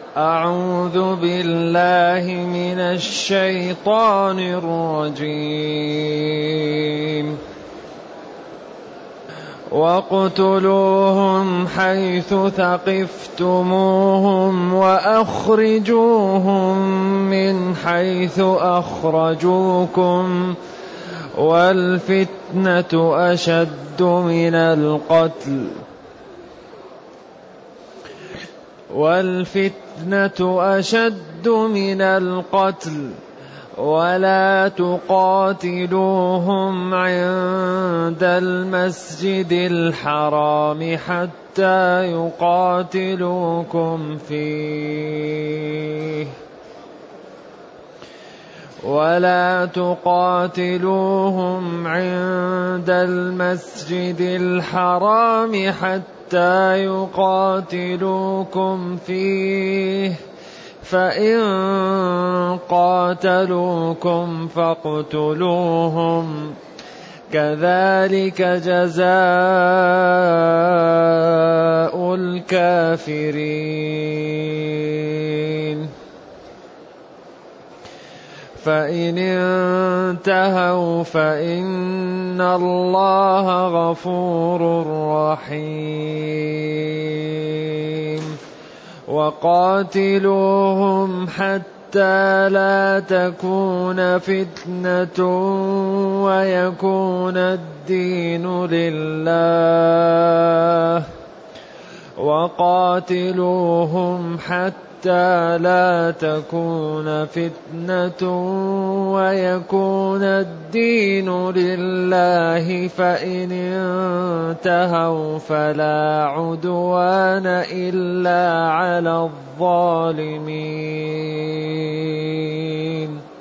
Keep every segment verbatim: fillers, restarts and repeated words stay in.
أعوذ بالله من الشيطان الرجيم. واقتلوهم حيث ثقفتموهم وأخرجوهم من حيث أخرجوكم والفتنة أشد من القتل والفتنة أشد من القتل ولا تقاتلوهم عند المسجد الحرام حتى يقاتلوكم فيه ولا تقاتلوهم عند المسجد الحرام حتى يقاتلوكم فيه فإن قاتلوكم فاقتلوهم كذلك جزاء الكافرين. فإن انتهوا فإن الله غفور رحيم. وقاتلوهم حتى لا تكون فتنة ويكون الدين لله وقاتلوهم حتى لا تكون فتنة ويكون الدين لله فإن انتهوا فلا عدوان إلا على الظالمين.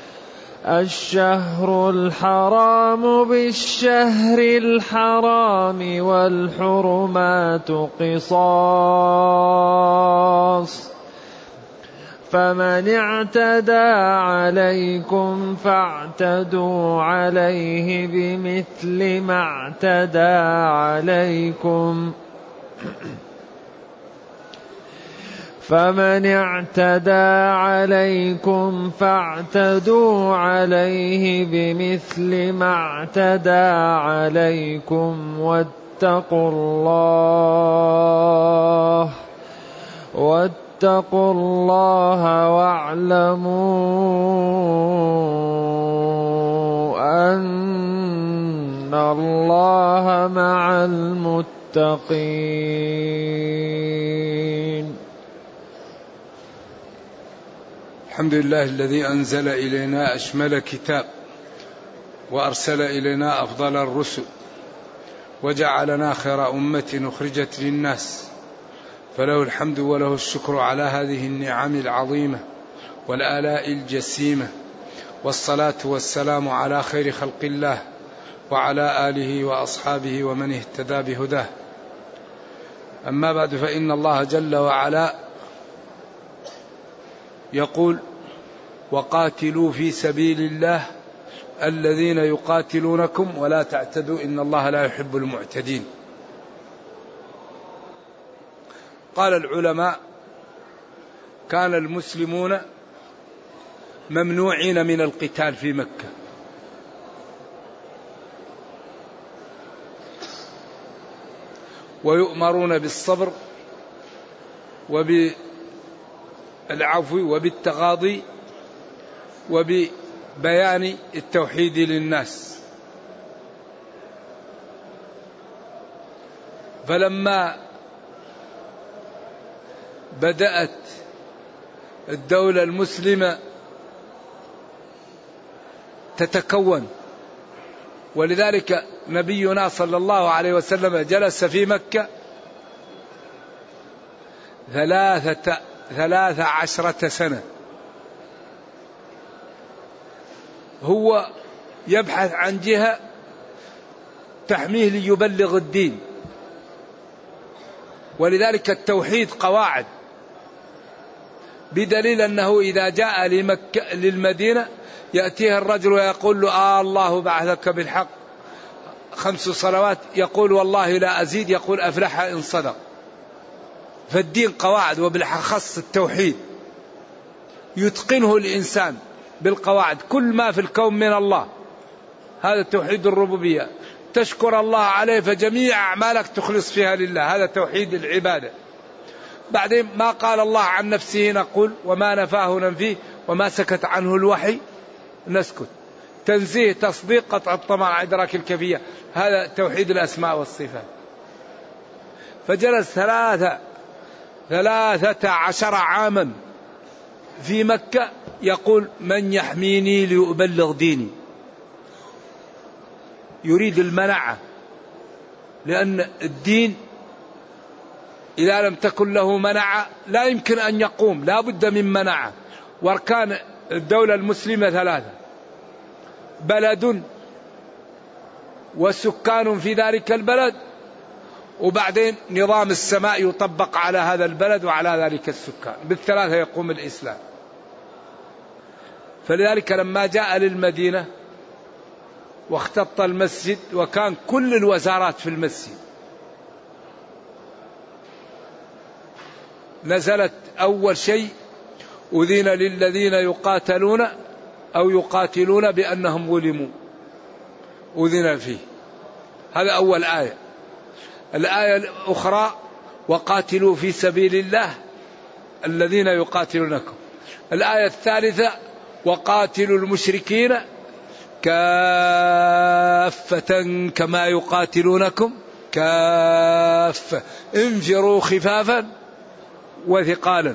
الشهر الحرام بالشهر الحرام والحرمات قصاص فمن اعتدى عليكم فاعتدوا عليه بمثل ما اعتدى عليكم فمن اعتدى عليكم فاعتدوا عليه بمثل ما اعتدى عليكم واتقوا الله واتقوا الله واعلموا أن الله مع المتقين. الحمد لله الذي أنزل إلينا أشمل كتاب وأرسل إلينا أفضل الرسل وجعلنا خير أمة أخرجت للناس، فله الحمد وله الشكر على هذه النعم العظيمة والآلاء الجسيمة، والصلاة والسلام على خير خلق الله وعلى آله وأصحابه ومن اهتدى بهداه. أما بعد، فإن الله جل وعلا يقول: وقاتلوا في سبيل الله الذين يقاتلونكم ولا تعتدوا إن الله لا يحب المعتدين. قال العلماء: كان المسلمون ممنوعين من القتال في مكة، ويؤمرون بالصبر وبالعفو وبالتغاضي وببيان التوحيد للناس. فلما بدأت الدولة المسلمة تتكون، ولذلك نبينا صلى الله عليه وسلم جلس في مكة ثلاثة ثلاث عشرة سنة هو يبحث عن جهة تحميه ليبلغ الدين. ولذلك التوحيد قواعد، بدليل أنه إذا جاء لمكة للمدينة يأتيه الرجل ويقول له: آه الله بعثك بالحق، خمس صلوات، يقول: والله لا أزيد، يقول: أفلح إن صدق. فالدين قواعد، وبالأخص التوحيد يتقنه الإنسان بالقواعد. كل ما في الكون من الله، هذا توحيد الربوبية. تشكر الله عليه، فجميع أعمالك تخلص فيها لله، هذا توحيد العبادة. بعدين ما قال الله عن نفسه نقول، وما نفاه ننفيه، وما سكت عنه الوحي نسكت. تنزيه، تصديق، قطع الطمع، إدراك الكيفية، هذا توحيد الأسماء والصفات. فجلس ثلاثة ثلاثة عشر عاما في مكة يقول: من يحميني ليبلغ ديني. يريد المنعة، لأن الدين إذا لم تكن له منعة لا يمكن أن يقوم، لا بد من منعة. واركان الدولة المسلمة ثلاثة: بلد وسكان في ذلك البلد، وبعدين نظام السماء يطبق على هذا البلد وعلى ذلك السكان. بالثلاثة يقوم الإسلام. فلذلك لما جاء للمدينة واختط المسجد، وكان كل الوزارات في المسجد، نزلت أول شيء: أذن للذين يقاتلون أو يقاتلون بأنهم ظلموا، أذن فيه. هذا أول آية. الآية الأخرى: وقاتلوا في سبيل الله الذين يقاتلونكم. الآية الثالثة: وقاتلوا المشركين كافة كما يقاتلونكم كافة انفروا خفافا وثقالا.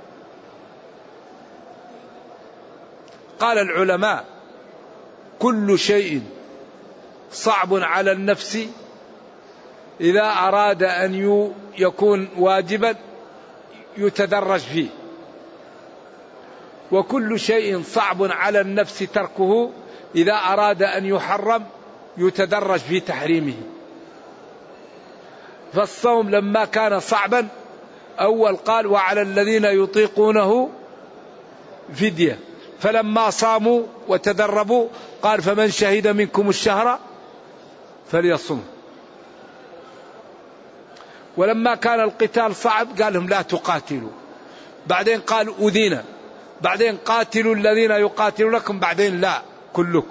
قال العلماء: كل شيء صعب على النفس إذا أراد أن يكون واجبا يتدرج فيه، وكل شيء صعب على النفس تركه إذا أراد أن يحرم يتدرج في تحريمه. فالصوم لما كان صعبا أول قال: وعلى الذين يطيقونه فدية، فلما صاموا وتدربوا قال: فمن شهد منكم الشهر فليصم. ولما كان القتال صعب قال لهم: لا تقاتلوا. بعدين قال: أذينا. بعدين قاتلوا الذين يقاتلونكم. بعدين لا، كلكم.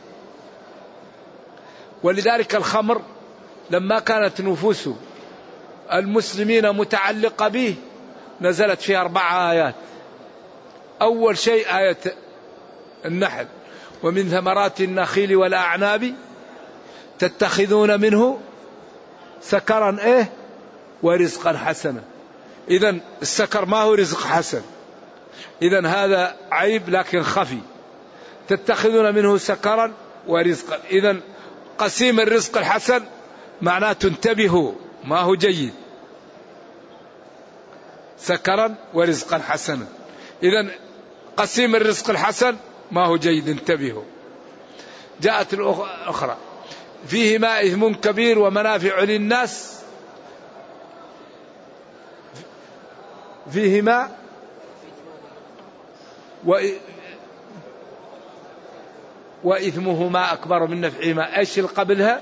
ولذلك الخمر لما كانت نفوس المسلمين متعلقة به نزلت فيها أربع آيات. أول شيء آية النحل: ومن ثمرات النخيل والأعناب تتخذون منه سكرا إيه ورزقا حسنا. إذن السكر ما هو رزق حسن، إذن هذا عيب لكن خفي. تتخذون منه سكرا ورزقا، إذن قسيم الرزق الحسن معناه انتبهوا ما هو جيد. سكرا ورزقا حسنا، إذن قسيم الرزق الحسن ما هو جيد، انتبهوا. جاءت الأخرى: فيهما إثم كبير ومنافع للناس، فيهما وإثمهما أكبر من نفعهما. إيش اللي قبلها؟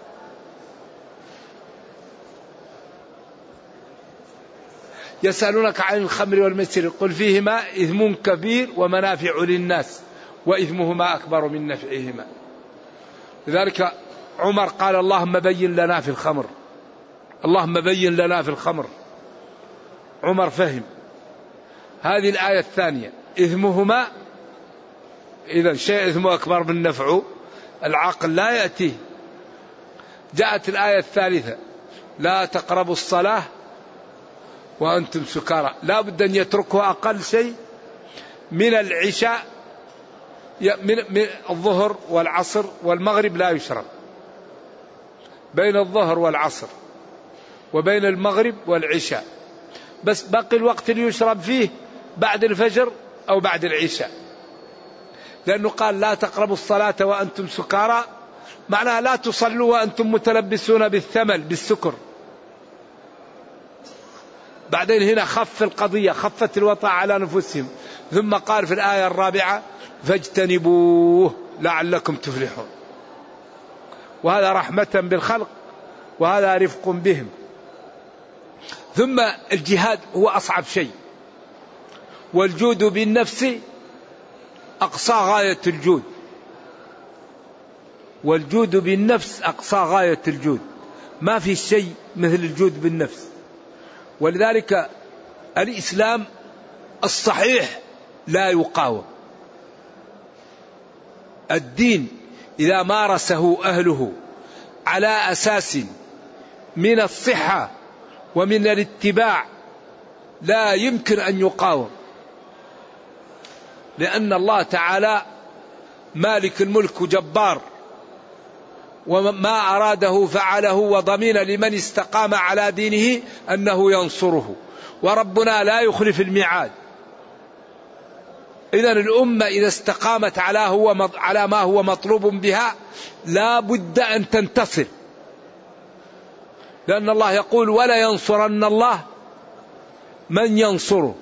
يسألونك عن الخمر والميسر قل فيهما إثم كبير ومنافع للناس وإثمهما أكبر من نفعهما. لذلك عمر قال: اللهم بين لنا في الخمر، اللهم بين لنا في الخمر. عمر فهم. هذه الآية الثانية: إثمهما، إذا شيء إثمه أكبر من نفعه العقل لا يأتيه. جاءت الآية الثالثة: لا تقربوا الصلاة وأنتم سكارى. لا بد أن يتركوا أقل شيء من العشاء، من الظهر والعصر والمغرب لا يشرب، بين الظهر والعصر وبين المغرب والعشاء، بس باقي الوقت اللي يشرب فيه بعد الفجر أو بعد العشاء. لأنه قال: لا تقربوا الصلاة وأنتم سكارى، معناها لا تصلوا وأنتم متلبسون بالثمل بالسكر. بعدين هنا خف القضية، خفت الوطأ على نفوسهم. ثم قال في الآية الرابعة: فاجتنبوه لعلكم تفلحون. وهذا رحمة بالخلق وهذا رفق بهم. ثم الجهاد هو أصعب شيء، والجود بالنفس أقصى غاية الجود، والجود بالنفس أقصى غاية الجود، ما في شيء مثل الجود بالنفس. ولذلك الإسلام الصحيح لا يقاوم. الدين إذا مارسه أهله على أساس من الصحة ومن الاتباع لا يمكن أن يقاوم، لأن الله تعالى مالك الملك جبار، وما أراده فعله، وضمين لمن استقام على دينه أنه ينصره، وربنا لا يخلف الميعاد. إذن الأمة إذا استقامت على, هو على ما هو مطلوب بها لا بد أن تنتصر، لأن الله يقول ولا ينصرن الله من ينصره،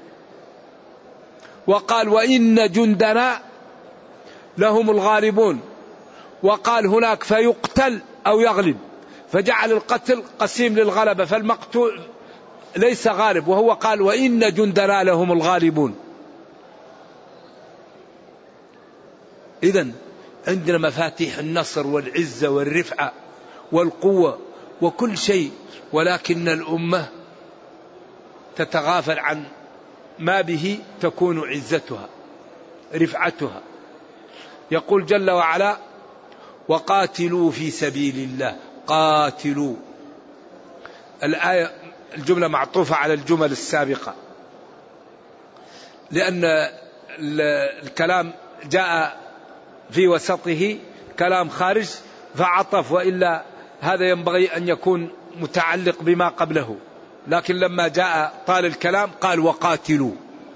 وقال وإن جندنا لهم الغالبون، وقال هناك فيقتل أو يغلب، فجعل القتل قسيم للغلبة، فالمقتول ليس غالب، وهو قال وإن جندنا لهم الغالبون. إذن عندنا مفاتيح النصر والعزة والرفعة والقوة وكل شيء، ولكن الأمة تتغافل عن ما به تكون عزتها رفعتها. يقول جل وعلا وقاتلوا في سبيل الله. قاتلوا، الآية الجملة معطوفة على الجمل السابقة، لأن الكلام جاء في وسطه كلام خارج فعطف، وإلا هذا ينبغي أن يكون متعلق بما قبله، لكن لما جاء طال الكلام قال وقاتلوا.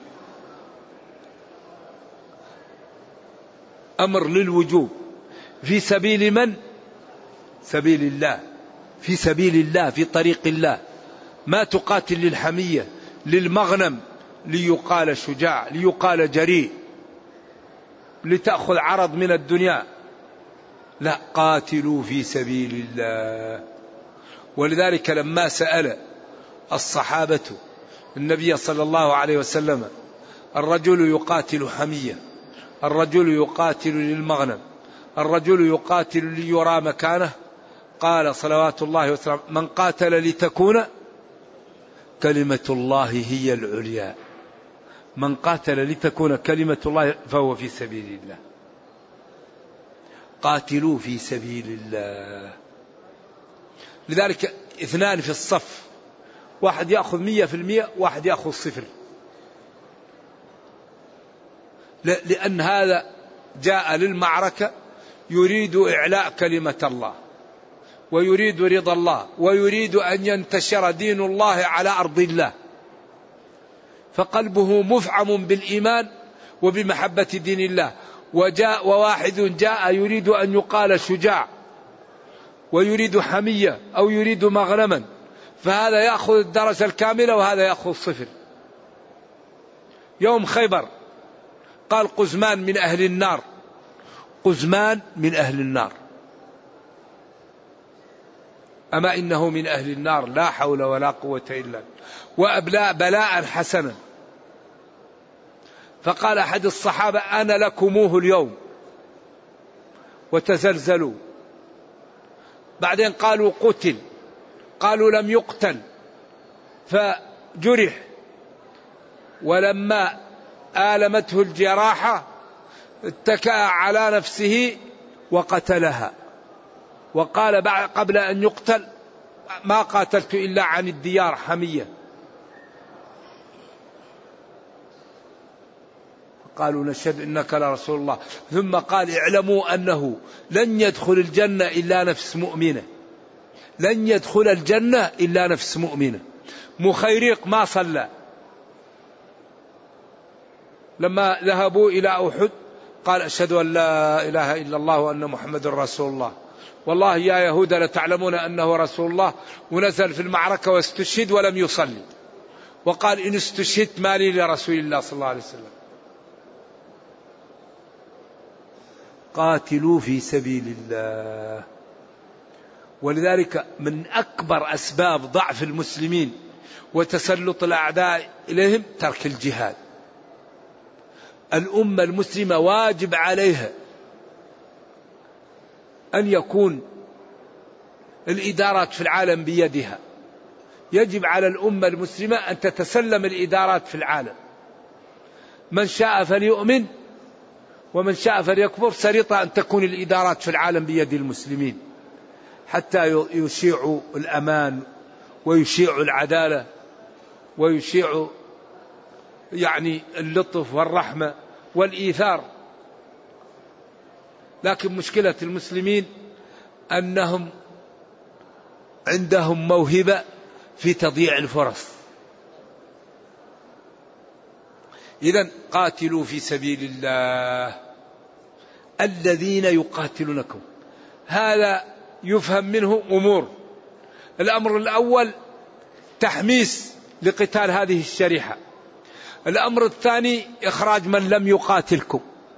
أمر للوجوب. في سبيل من؟ سبيل الله، في سبيل الله، في طريق الله. ما تقاتل للحمية، للمغنم، ليقال شجاع، ليقال جريء، لتأخذ عرض من الدنيا. لا، قاتلوا في سبيل الله. ولذلك لما سأل الصحابة النبي صلى الله عليه وسلم الرجل يقاتل حمية، الرجل يقاتل للمغنم، الرجل يقاتل ليرى مكانه، قال صلوات الله وسلامه من قاتل لتكون كلمة الله هي العليا، من قاتل لتكون كلمة الله فهو في سبيل الله. قاتلوا في سبيل الله. لذلك اثنان في الصف، واحد يأخذ مية في المية، واحد يأخذ صفر، لأن هذا جاء للمعركة يريد إعلاء كلمة الله، ويريد رضا الله، ويريد أن ينتشر دين الله على أرض الله، فقلبه مفعم بالإيمان وبمحبة دين الله. وجاء وواحد جاء يريد أن يقال شجاع، ويريد حمية أو يريد مغنما، فهذا يأخذ الدرجة الكاملة وهذا يأخذ صفر. يوم خيبر قال قزمان من أهل النار، قزمان من أهل النار، أما إنه من أهل النار لا حول ولا قوة إلا بالله، وأبلاء بلاء حسنا. فقال أحد الصحابة أنا لكموه اليوم، وتزلزلوا. بعدين قالوا قتل، قالوا لم يقتل، فجرح، ولما آلمته الجراحة اتكأ على نفسه وقتلها، وقال قبل أن يقتل ما قاتلت إلا عن الديار حمية. قالوا نشهد إنك لرسول الله. ثم قال اعلموا أنه لن يدخل الجنة إلا نفس مؤمنة، لن يدخل الجنة إلا نفس مؤمنة. مخيريق ما صلى، لما ذهبوا إلى أحد قال أشهد أن لا إله إلا الله وأن محمد رسول الله، والله يا يهود لتعلمون أنه رسول الله، ونزل في المعركة واستشهد ولم يصلي، وقال إن استشهدت مالي لرسول الله صلى الله عليه وسلم. قاتلوا في سبيل الله. ولذلك من أكبر أسباب ضعف المسلمين وتسلط الأعداء إليهم ترك الجهاد. الأمة المسلمة واجب عليها أن يكون الإدارات في العالم بيدها. يجب على الأمة المسلمة أن تتسلم الإدارات في العالم. من شاء فليؤمن ومن شاء فليكفر. شريطة أن تكون الإدارات في العالم بيد المسلمين حتى يشيعوا الأمان ويشيعوا العدالة ويشيعوا يعني اللطف والرحمة والإيثار. لكن مشكلة المسلمين أنهم عندهم موهبة في تضييع الفرص. إذن قاتلوا في سبيل الله الذين يقاتلونكم. هذا يفهم منه أمور. الأمر الأول تحميس لقتال هذه الشريحة. الأمر الثاني إخراج من لم يقاتلكم.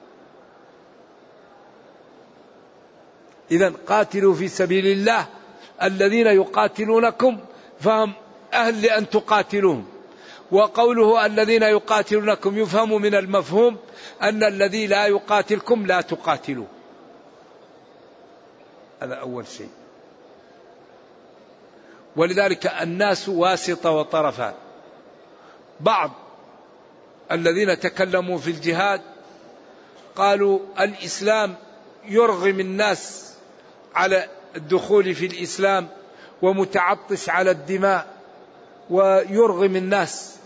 إذن قاتلوا في سبيل الله الذين يقاتلونكم فهم أهل لأن تقاتلوهم. وقوله الذين يقاتلونكم يفهم من المفهوم أن الذي لا يقاتلكم لا تقاتلوه. هذا أول شيء. ولذلك الناس واسطة وطرفان. بعض الذين تكلموا في الجهاد قالوا الإسلام يرغم الناس على الدخول في الإسلام ومتعطش على الدماء ويرغم الناس.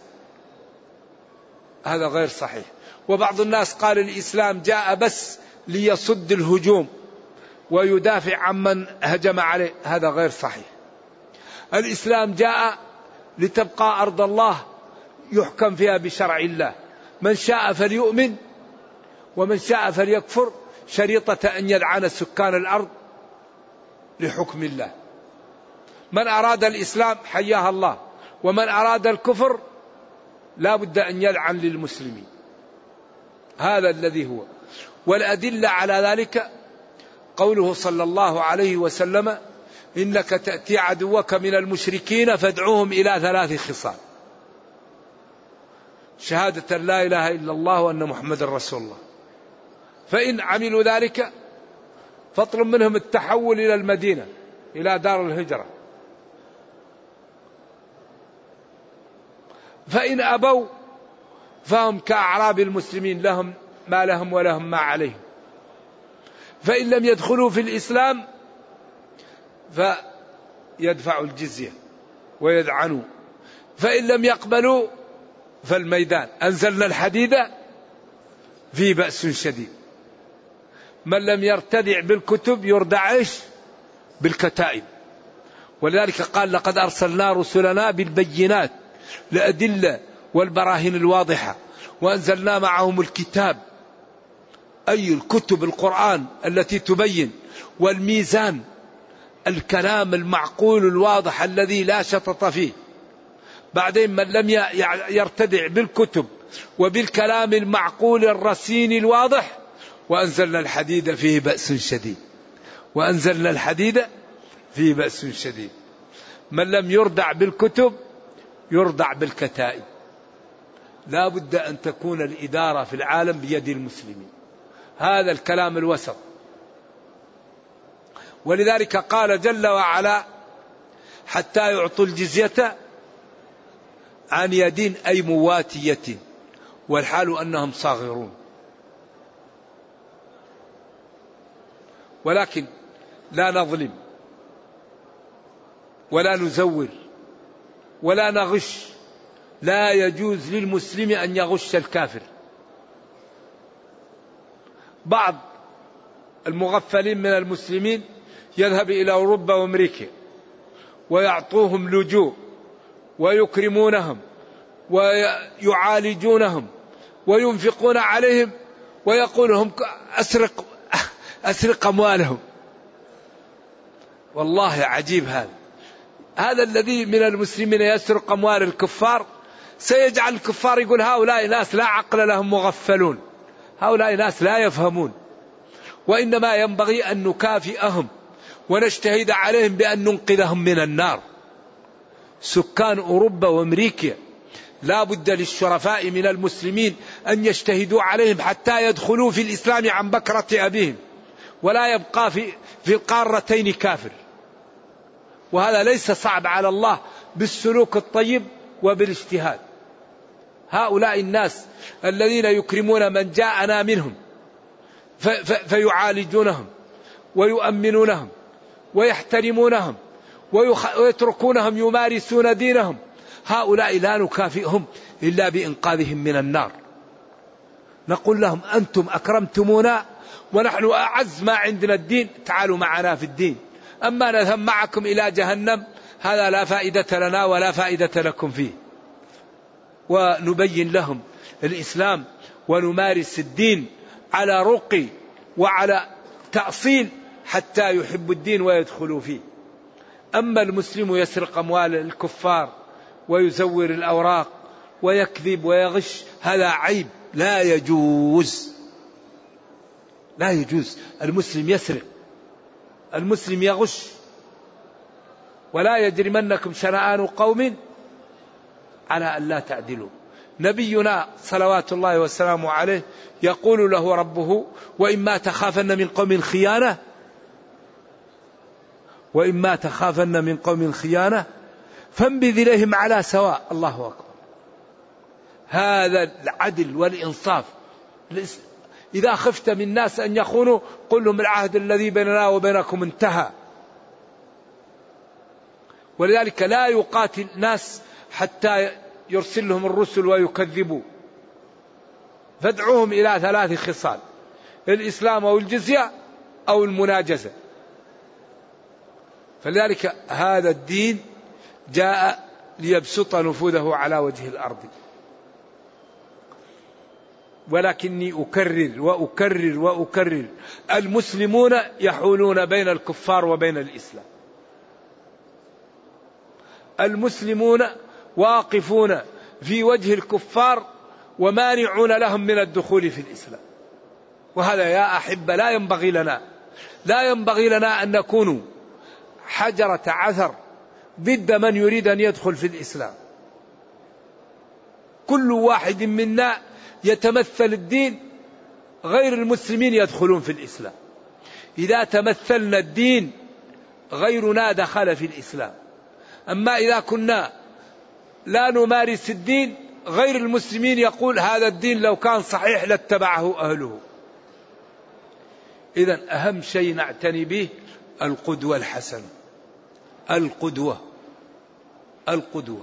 هذا غير صحيح. وبعض الناس قال الإسلام جاء بس ليصد الهجوم ويدافع عمن هجم عليه. هذا غير صحيح. الإسلام جاء لتبقى أرض الله يحكم فيها بشرع الله. من شاء فليؤمن ومن شاء فليكفر. شريطة أن يلعن سكان الأرض لحكم الله. من أراد الإسلام حياها الله ومن أراد الكفر لا بد أن يلعن للمسلمين. هذا الذي هو. والأدلة على ذلك قوله صلى الله عليه وسلم إنك تأتي عدوك من المشركين فادعوهم إلى ثلاث خصال: شهادة لا إله إلا الله وأن محمد رسول الله. فإن عملوا ذلك فاطلب منهم التحول إلى المدينة إلى دار الهجرة. فإن أبوا فهم كأعراب المسلمين لهم ما لهم ولهم ما عليهم. فإن لم يدخلوا في الإسلام فيدفعوا الجزية ويدعنوا. فإن لم يقبلوا فالميدان. أنزلنا الحديد فيه بأس شديد. من لم يرتدع بالكتب يردع إيش؟ بالكتائب. ولذلك قال لقد أرسلنا رسلنا بالبينات لأدلة والبراهين الواضحة وأنزلنا معهم الكتاب أي الكتب القرآن التي تبين والميزان الكلام المعقول الواضح الذي لا شطط فيه. بعدين من لم يرتدع بالكتب وبالكلام المعقول الرصين الواضح وأنزلنا الحديد فيه بأس شديد. وأنزلنا الحديد فيه بأس شديد. من لم يردع بالكتب يردع بالكتائب. لا بد أن تكون الإدارة في العالم بيد المسلمين. هذا الكلام الوسط. ولذلك قال جل وعلا حتى يعطوا الجزية عن يد أي مواتية والحال أنهم صاغرون. ولكن لا نظلم ولا نزور ولا نغش. لا يجوز للمسلم أن يغش الكافر. بعض المغفلين من المسلمين يذهب إلى أوروبا وأمريكا ويعطوهم لجوء ويكرمونهم ويعالجونهم وينفقون عليهم ويقول لهم أسرق أسرق أموالهم. والله عجيب هذا. هذا الذي من المسلمين يسرق أموال الكفار سيجعل الكفار يقول هؤلاء ناس لا عقل لهم مغفلون، هؤلاء ناس لا يفهمون. وإنما ينبغي أن نكافئهم ونجتهد عليهم بأن ننقذهم من النار. سكان أوروبا وأمريكا لا بد للشرفاء من المسلمين أن يجتهدوا عليهم حتى يدخلوا في الإسلام عن بكرة أبيهم، ولا يبقى في, في القارتين كافر. وهذا ليس صعب على الله بالسلوك الطيب وبالاجتهاد. هؤلاء الناس الذين يكرمون من جاءنا منهم فيعالجونهم ويؤمنونهم ويحترمونهم ويتركونهم يمارسون دينهم، هؤلاء لا نكافئهم إلا بإنقاذهم من النار. نقول لهم أنتم أكرمتمونا ونحن أعز ما عندنا الدين، تعالوا معنا في الدين، أما نذهب معكم إلى جهنم هذا لا فائدة لنا ولا فائدة لكم فيه. ونبين لهم الإسلام ونمارس الدين على رقي وعلى تأصيل حتى يحبوا الدين ويدخلوا فيه. أما المسلم يسرق أموال الكفار ويزور الأوراق ويكذب ويغش، هذا عيب لا يجوز، لا يجوز. المسلم يسرق، المسلم يغش. ولا يجرمنكم شنآن قوم على أن لا تعدلوا. نبينا صلوات الله وسلامه عليه يقول له ربه: وإما تخافن من قوم خيانة وإما تخافن من قوم خيانة فانبذ إليهم على سواء. الله أكبر. هذا العدل والإنصاف. إذا خفت من الناس أن يخونوا قل لهم العهد الذي بيننا وبينكم انتهى. ولذلك لا يقاتل ناس حتى يرسل لهم الرسل ويكذبوا. فادعوهم إلى ثلاث خصال: الإسلام أو الجزية أو المناجزة. فلذلك هذا الدين جاء ليبسط نفوذه على وجه الأرض. ولكني أكرر وأكرر وأكرر: المسلمون يحولون بين الكفار وبين الإسلام. المسلمون واقفون في وجه الكفار ومانعون لهم من الدخول في الإسلام. وهذا يا أحبة لا ينبغي لنا، لا ينبغي لنا أن نكون حجرة عثر ضد من يريد أن يدخل في الإسلام. كل واحد منا يتمثل الدين، غير المسلمين يدخلون في الإسلام. إذا تمثلنا الدين غيرنا دخل في الإسلام. أما إذا كنا لا نمارس الدين غير المسلمين يقول هذا الدين لو كان صحيح لاتبعه أهله. إذن أهم شيء نعتني به القدوة الحسنة. القدوة القدوة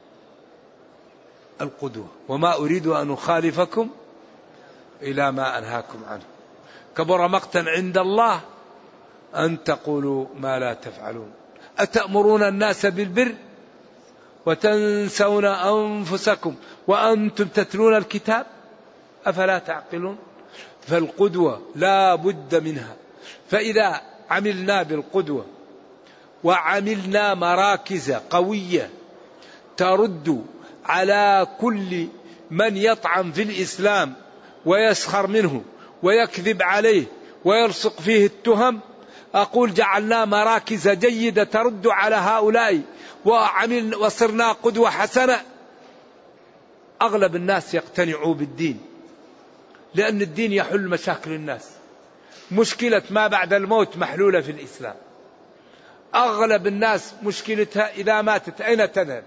القدوة وما أريد أن أخالفكم إلى ما أنهاكم عنه. كبر مقتا عند الله أن تقولوا ما لا تفعلون. أتأمرون الناس بالبر وتنسون أنفسكم وأنتم تتلون الكتاب أفلا تعقلون. فالقدوة لا بد منها. فإذا عملنا بالقدوة وعملنا مراكز قوية ترد على كل من يطعن في الإسلام ويسخر منه ويكذب عليه ويلصق فيه التهم، أقول جعلنا مراكز جيدة ترد على هؤلاء وعمل وصرنا قدوة حسنة، أغلب الناس يقتنعوا بالدين، لأن الدين يحل مشاكل الناس. مشكلة ما بعد الموت محلولة في الإسلام. أغلب الناس مشكلتها إذا ماتت أين تذهب؟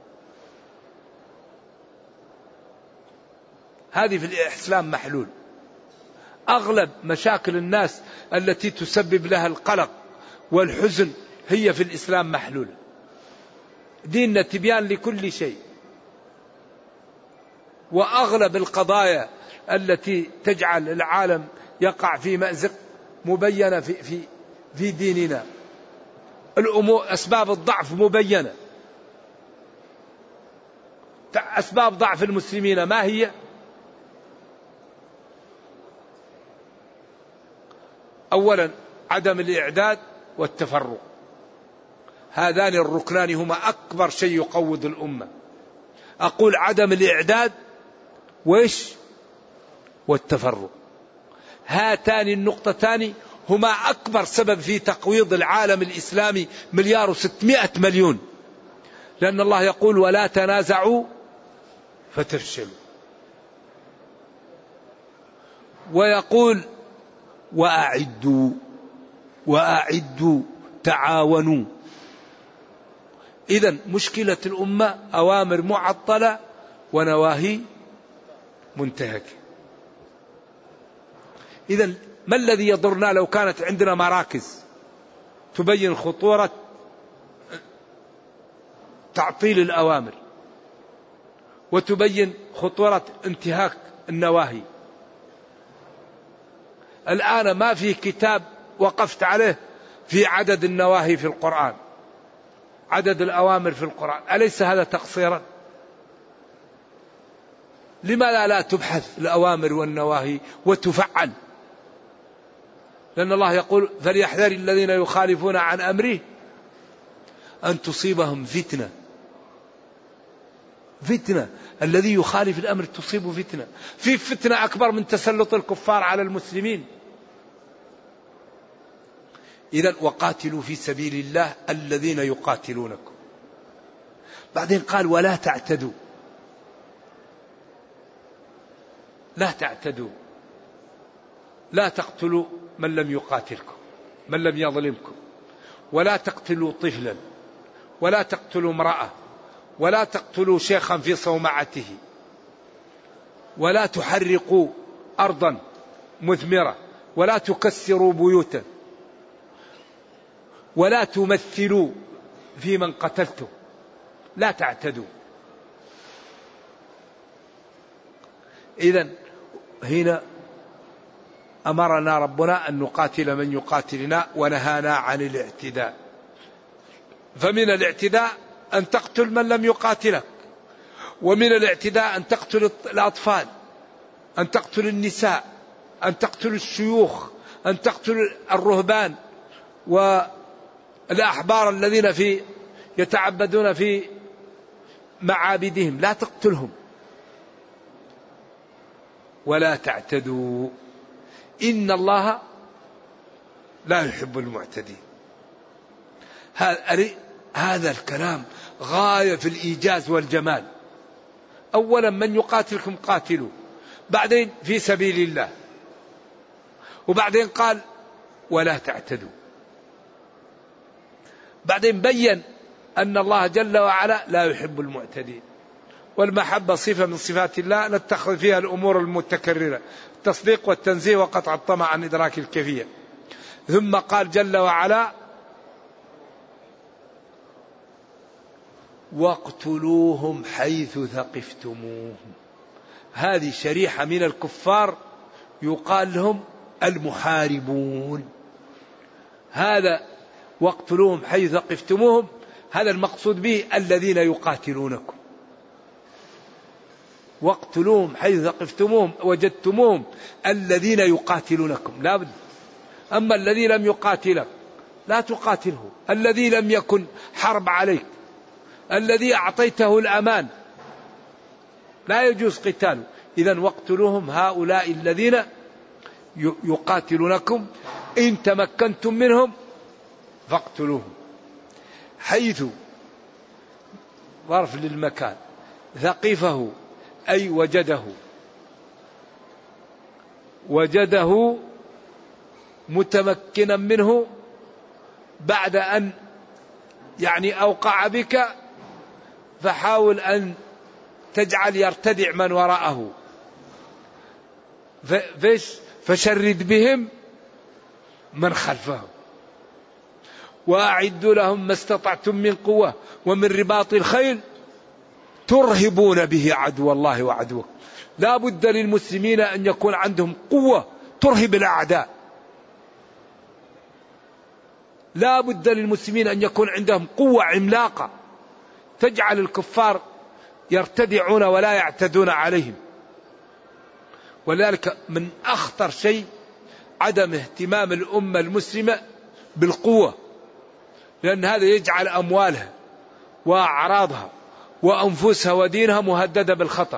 هذه في الإسلام محلول. أغلب مشاكل الناس التي تسبب لها القلق والحزن هي في الإسلام محلولة. ديننا تبيان لكل شيء. وأغلب القضايا التي تجعل العالم يقع في مأزق مبينة في في في ديننا. الأمور أسباب الضعف مبينة. أسباب ضعف المسلمين ما هي؟ أولا عدم الإعداد والتفرق. هذان الركنان هما أكبر شيء يقوض الأمة. أقول عدم الإعداد وإيش؟ والتفرق. هاتان النقطتان هما أكبر سبب في تقويض العالم الإسلامي، مليار وستمائة مليون. لأن الله يقول ولا تنازعوا فتفشلوا، ويقول وأعدوا وأعدوا تعاونوا. إذن مشكلة الأمة أوامر معطلة ونواهي منتهكة. إذن ما الذي يضرنا لو كانت عندنا مراكز تبين خطورة تعطيل الأوامر وتبين خطورة انتهاك النواهي؟ الآن ما في كتاب وقفت عليه في عدد النواهي في القرآن، عدد الأوامر في القرآن، أليس هذا تقصيرا؟ لماذا لا تبحث الأوامر والنواهي وتفعل؟ لأن الله يقول فليحذر الذين يخالفون عن أمره أن تصيبهم فتنة. فتنة، الذي يخالف الأمر تصيبه فتنة. في فتنة أكبر من تسلط الكفار على المسلمين. إذن وقاتلوا في سبيل الله الذين يقاتلونكم. بعدين قال ولا تعتدوا، لا تعتدوا، لا تقتلوا من لم يقاتلكم، من لم يظلمكم، ولا تقتلوا طفلا، ولا تقتلوا امرأة، ولا تقتلوا شيخا في صومعته، ولا تحرقوا أرضا مثمرة، ولا تكسروا بيوتا، ولا تمثلوا في من قتلتم، لا تعتدوا. إذن هنا أمرنا ربنا أن نقاتل من يقاتلنا ونهانا عن الاعتداء. فمن الاعتداء أن تقتل من لم يقاتلك، ومن الاعتداء أن تقتل الأطفال، أن تقتل النساء، أن تقتل الشيوخ، أن تقتل الرهبان والأحبار الذين في يتعبدون في معابدهم، لا تقتلهم. ولا تعتدوا إن الله لا يحب المعتدين. هذا الكلام غاية في الإيجاز والجمال. أولا من يقاتلكم قاتلوا، بعدين في سبيل الله، وبعدين قال ولا تعتدوا. بعدين بين أن الله جل وعلا لا يحب المعتدين. والمحبة صفة من صفات الله نتخذ فيها الأمور المتكررة، التصديق والتنزيه وقطع الطمع عن إدراك الكيفية. ثم قال جل وعلا واقتلوهم حيث ثقفتموهم. هذه شريحة من الكفار يقال لهم المحاربون. هذا واقتلوهم حيث ثقفتموهم، هذا المقصود به الذين يقاتلونكم. واقتلوهم حيث ثقفتموهم وجدتموهم الذين يقاتلونكم، لا بد. أما الذي لم يقاتلك لا تقاتله، الذي لم يكن حرب عليك، الذي أعطيته الأمان لا يجوز قتاله. إذن واقتلوهم هؤلاء الذين يقاتلونكم إن تمكنتم منهم فاقتلوهم. حيث ظرف للمكان، ثقفه أي وجده، وجده متمكنا منه بعد أن يعني أوقع بك، فحاول أن تجعل يرتدع من وراءه، فشرد بهم من خلفهم. وأعدوا لهم ما استطعتم من قوة ومن رباط الخيل ترهبون به عدو الله وعدوكم. لا بد للمسلمين أن يكون عندهم قوة ترهب الأعداء، لا بد للمسلمين أن يكون عندهم قوة عملاقة تجعل الكفار يرتدعون ولا يعتدون عليهم. ولذلك من أخطر شيء عدم اهتمام الأمة المسلمة بالقوة، لأن هذا يجعل أموالها وأعراضها وأنفسها ودينها مهددة بالخطر.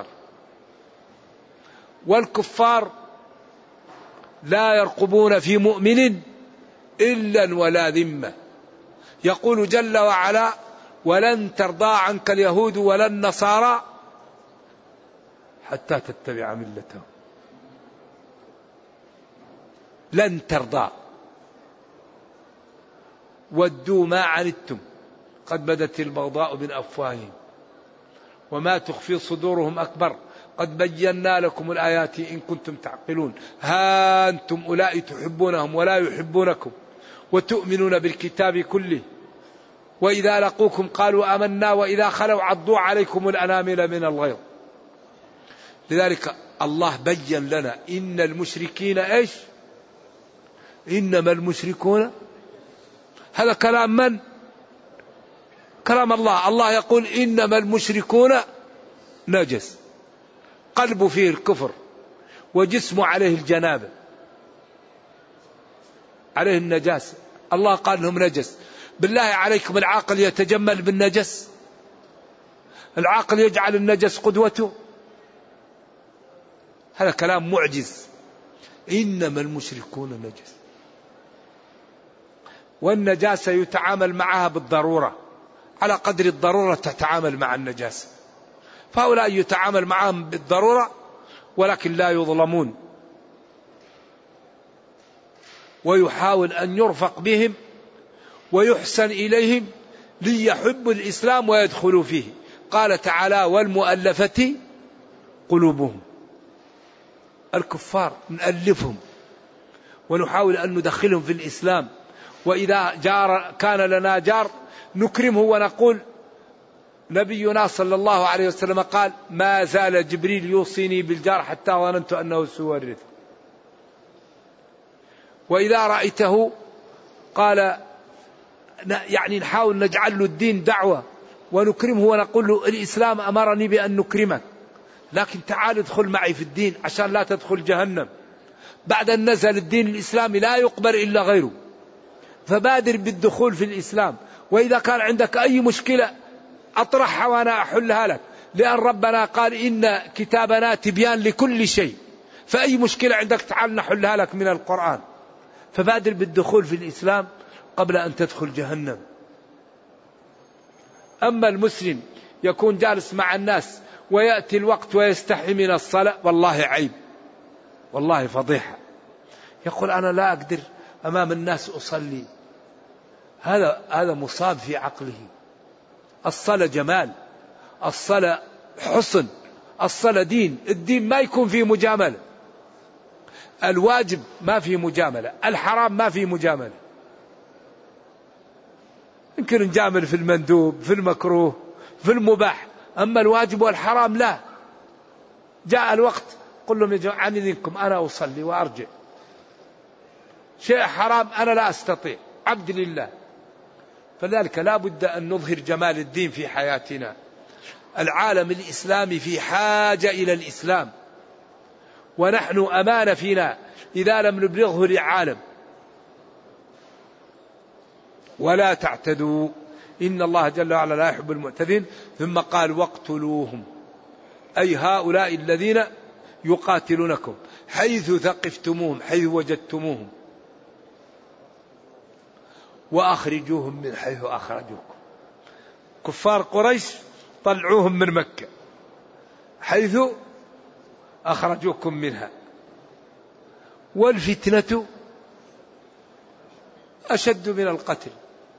والكفار لا يرقبون في مؤمن إلا ولا ذمة. يقول جل وعلا ولن ترضى عنك اليهود ولا النصارى حتى تتبع ملتهم. لن ترضى. ودوا ما عنتم قد بدت البغضاء من أفواههم وما تخفي صدورهم أكبر قد بينا لكم الآيات إن كنتم تعقلون. ها أنتم أولئك تحبونهم ولا يحبونكم وتؤمنون بالكتاب كله وإذا لقوكم قالوا آمنا وإذا خلوا عضوا عليكم الأنامل من الغيظ. لذلك الله بين لنا إن المشركين إيش؟ إنما المشركون. هذا كلام من؟ كلام الله. الله يقول إنما المشركون نجس، قلبه فيه الكفر وجسمه عليه الجنابة عليه النجاسة. الله قال لهم نجس. بالله عليكم العاقل يتجمل بالنجس؟ العاقل يجعل النجس قدوته؟ هذا كلام معجز. إنما المشركون نجس. والنجاسة يتعامل معها بالضرورة، على قدر الضرورة تتعامل مع النجاسة. فهؤلاء يتعامل معهم بالضرورة ولكن لا يظلمون، ويحاول أن يرفق بهم ويحسن إليهم ليحبوا الإسلام ويدخلوا فيه. قال تعالى والمؤلفة قلوبهم. الكفار نألفهم ونحاول أن ندخلهم في الإسلام. وإذا جار كان لنا جار نكرمه ونقول نبينا صلى الله عليه وسلم قال ما زال جبريل يوصيني بالجار حتى ظننت أنه سيورث. وإذا رأيته قال يعني نحاول نجعل له الدين دعوة ونكرمه ونقول له الإسلام أمرني بأن نكرمك، لكن تعال ادخل معي في الدين عشان لا تدخل جهنم. بعد أن نزل الدين الإسلامي لا يقبل إلا غيره، فبادر بالدخول في الإسلام. وإذا كان عندك أي مشكلة أطرحها وأنا أحلها لك، لأن ربنا قال إن كتابنا تبيان لكل شيء، فأي مشكلة عندك تعال نحلها لك من القرآن. فبادر بالدخول في الإسلام قبل أن تدخل جهنم. أما المسلم يكون جالس مع الناس ويأتي الوقت ويستحي من الصلاة، والله عيب، والله فضيحة. يقول أنا لا أقدر أمام الناس أصلي. هذا هذا مصاب في عقله. الصلاة جمال، الصلاة حسن، الصلاة دين. الدين ما يكون فيه مجاملة. الواجب ما فيه مجاملة، الحرام ما فيه مجاملة. يمكن نجامل في المندوب، في المكروه، في المباح، أما الواجب والحرام لا. جاء الوقت قل لهم يا عن إذنكم أنا أصلي وأرجع. شيء حرام أنا لا أستطيع، عبد لله. فذلك لا بد أن نظهر جمال الدين في حياتنا. العالم الإسلامي في حاجة إلى الإسلام، ونحن أمانة فينا إذا لم نبلغه للعالم. ولا تعتدوا إن الله جل وعلا لا يحب المعتدين. ثم قال واقتلوهم، أي هؤلاء الذين يقاتلونكم حيث ثقفتموهم، حيث وجدتموهم، وأخرجوهم من حيث أخرجوكم. كفار قريش طلعوهم من مكة حيث أخرجوكم منها. والفتنة أشد من القتل.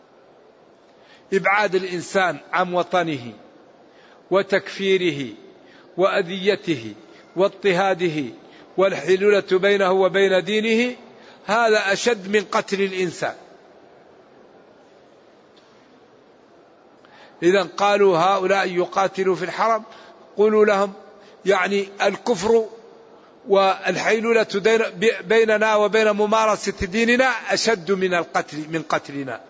إبعاد الإنسان عن وطنه وتكفيره وأذيته واضطهاده والحلولة بينه وبين دينه، هذا أشد من قتل الإنسان. إذا قالوا هؤلاء يقاتلوا في الحرم، قولوا لهم يعني الكفر والحيلولة بيننا وبين ممارسة ديننا أشد من القتل من قتلنا.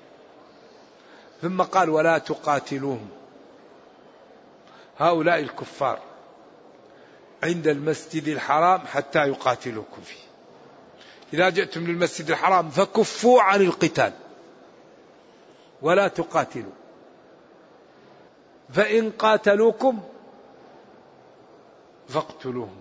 ثم قال ولا تقاتلوهم، هؤلاء الكفار، عند المسجد الحرام حتى يقاتلوكم فيه. إذا جئتم للمسجد الحرام فكفوا عن القتال ولا تقاتلوا، فإن قاتلوكم فاقتلوهم.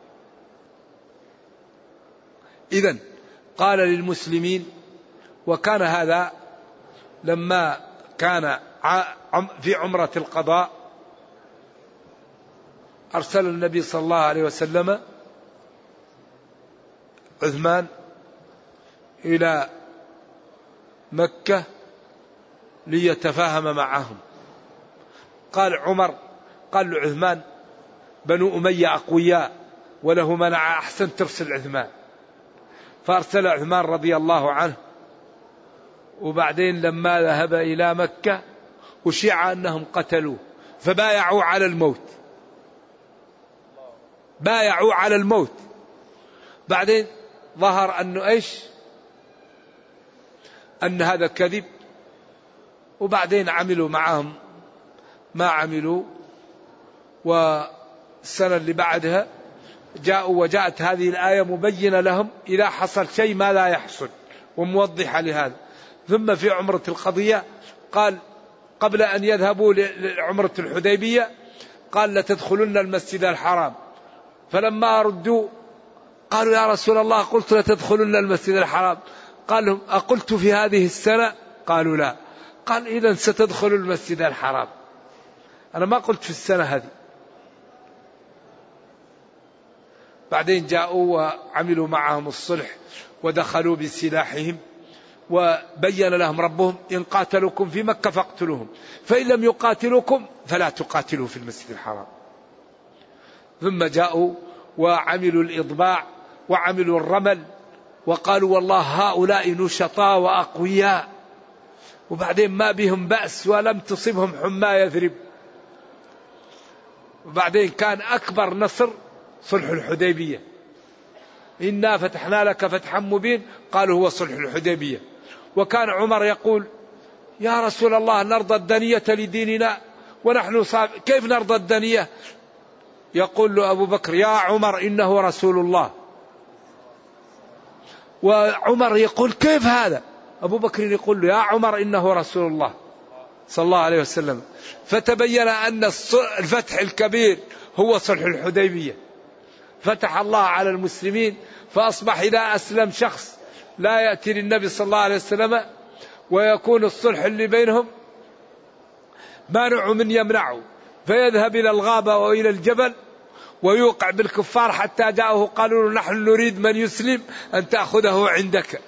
إذن قال للمسلمين، وكان هذا لما كان في عمرة القضاء أرسل النبي صلى الله عليه وسلم عثمان إلى مكة ليتفاهم معهم. قال عمر قال له عثمان بنو أمية أقوياء وله منع أحسن ترسل عثمان، فأرسل عثمان رضي الله عنه. وبعدين لما ذهب إلى مكة وشيع أنهم قتلوه فبايعوا على الموت، بايعوا على الموت. بعدين ظهر أنه إيش أن هذا كذب، وبعدين عملوا معهم ما عملوا. والسنة اللي بعدها جاءوا وجاءت هذه الآية مبينة لهم إذا حصل شيء ما لا يحصل وموضحة لهذا. ثم في عمرة القضية قال قبل أن يذهبوا لعمرة الحديبية قال لتدخلن المسجد الحرام، فلما ردوا قالوا يا رسول الله قلت لتدخلن المسجد الحرام، قال لهم أقلت في هذه السنة؟ قالوا لا. قال إذن ستدخل المسجد الحرام، أنا ما قلت في السنة هذه. بعدين جاءوا وعملوا معهم الصلح ودخلوا بسلاحهم، وبين لهم ربهم إن قاتلوكم في مكة فاقتلوهم، فإن لم يقاتلوكم فلا تقاتلوا في المسجد الحرام. ثم جاءوا وعملوا الإضباع وعملوا الرمل وقالوا والله هؤلاء نشطاء وأقوياء، وبعدين ما بهم بأس ولم تصبهم حمى يثرب. وبعدين كان أكبر نصر صلح الحديبية، إنا فتحنا لك فتحا مبين، قالوا هو صلح الحديبية. وكان عمر يقول يا رسول الله نرضى الدنية لديننا ونحن صاب كيف نرضى الدنية؟ يقول له أبو بكر يا عمر إنه رسول الله، وعمر يقول كيف هذا؟ أبو بكر يقول له يا عمر إنه رسول الله صلى الله عليه وسلم. فتبين أن الفتح الكبير هو صلح الحديبية، فتح الله على المسلمين، فأصبح إذا أسلم شخص لا يأتي للنبي صلى الله عليه وسلم ويكون الصلح اللي بينهم مانع من يمنعه، فيذهب إلى الغابة وإلى الجبل ويوقع بالكفار حتى جاءه قالوا له نحن نريد من يسلم أن تأخذه عندك،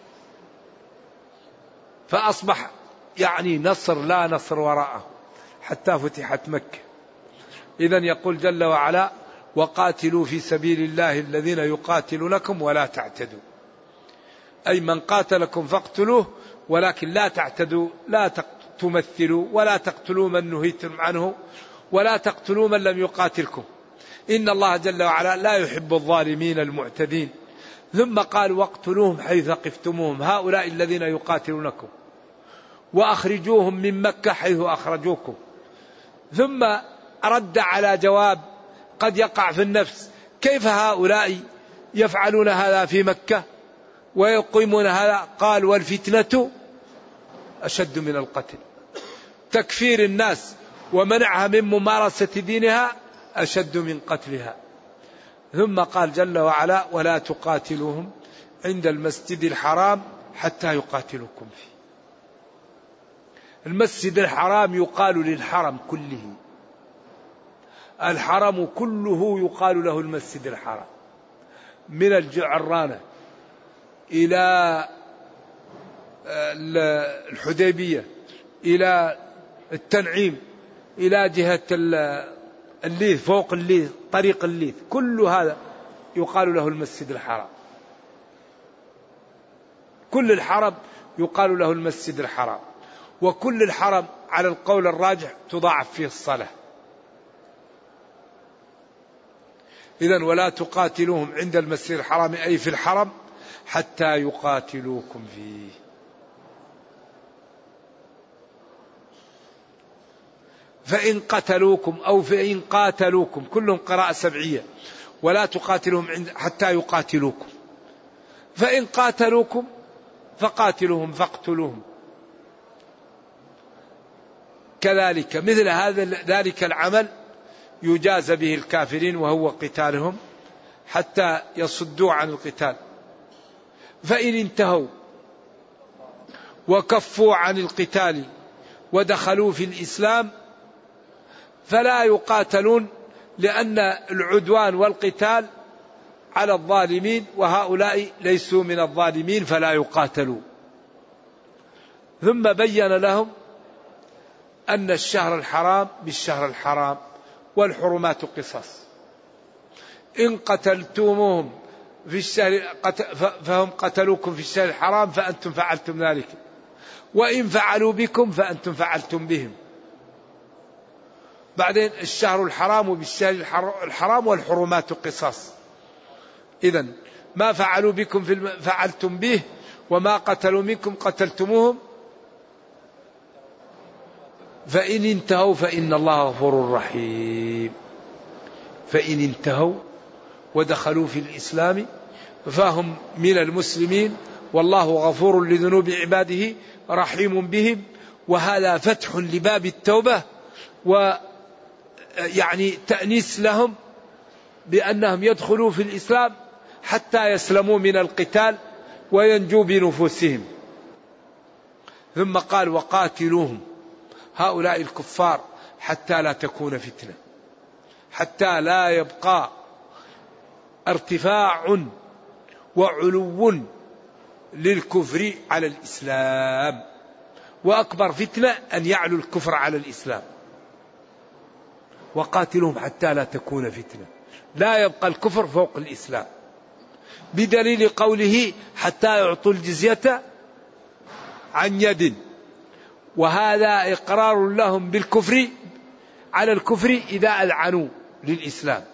فأصبح يعني نصر لا نصر وراءه حتى فتحت مكة. إذن يقول جل وعلا وقاتلوا في سبيل الله الذين يقاتلونكم ولا تعتدوا، أي من قاتلكم فاقتلوه ولكن لا تعتدوا، لا تمثلوا ولا تقتلوا من نهيتم عنه ولا تقتلوا من لم يقاتلكم، إن الله جل وعلا لا يحب الظالمين المعتدين. ثم قال واقتلوهم حيث ثقفتموهم، هؤلاء الذين يقاتلونكم، وأخرجوهم من مكة حيث أخرجوكم. ثم رد على جواب قد يقع في النفس، كيف هؤلاء يفعلون هذا في مكة ويقيمون هذا؟ قال والفتنة أشد من القتل، تكفير الناس ومنعها من ممارسة دينها أشد من قتلها. ثم قال جل وعلا ولا تقاتلوهم عند المسجد الحرام حتى يقاتلوكم فيه. المسجد الحرام يقال للحرم كله، الحرم كله يقال له المسجد الحرام، من الجعرانة إلى الحديبية إلى التنعيم إلى جهة الليث فوق الليث طريق الليث، كل هذا يقال له المسجد الحرام، كل الحرم يقال له المسجد الحرام. وكل الحرم على القول الراجح تضاعف فيه الصلاة. إذن ولا تقاتلوهم عند المسجد الحرام أي في الحرم حتى يقاتلوكم فيه. فإن قتلوكم أو فإن قاتلوكم، كلهم قراءة سبعية، ولا تقاتلوهم عند حتى يقاتلوكم، فإن قاتلوكم فقاتلوهم فاقتلوهم. كذلك مثل هذا ذلك العمل يجاز به الكافرين وهو قتالهم حتى يصدوا عن القتال. فإن انتهوا وكفوا عن القتال ودخلوا في الإسلام فلا يقاتلون، لأن العدوان والقتال على الظالمين، وهؤلاء ليسوا من الظالمين فلا يقاتلوا. ثم بين لهم أن الشهر الحرام بالشهر الحرام والحرمات قصاص، إن قتلتموهم في الشهر فهم قتلوكم في الشهر الحرام فأنتم فعلتم ذلك، وإن فعلوا بكم فأنتم فعلتم بهم. بعدين الشهر الحرام بالشهر الحرام والحرمات قصاص، إذن ما فعلوا بكم فعلتم به، وما قتلوا منكم قتلتموهم، فإن انتهوا فإن الله غفور رحيم. فإن انتهوا ودخلوا في الإسلام فهم من المسلمين، والله غفور لذنوب عباده رحيم بهم. وهذا فتح لباب التوبة، ويعني تأنيس لهم بأنهم يدخلوا في الإسلام حتى يسلموا من القتال وينجوا بنفوسهم. ثم قال وقاتلوهم هؤلاء الكفار حتى لا تكون فتنة، حتى لا يبقى ارتفاع وعلو للكفر على الإسلام، وأكبر فتنة أن يعلو الكفر على الإسلام. وقاتلهم حتى لا تكون فتنة، لا يبقى الكفر فوق الإسلام، بدليل قوله حتى يعطوا الجزية عن يد، وهذا إقرار لهم بالكفر على الكفر إذا أذعنوا للإسلام،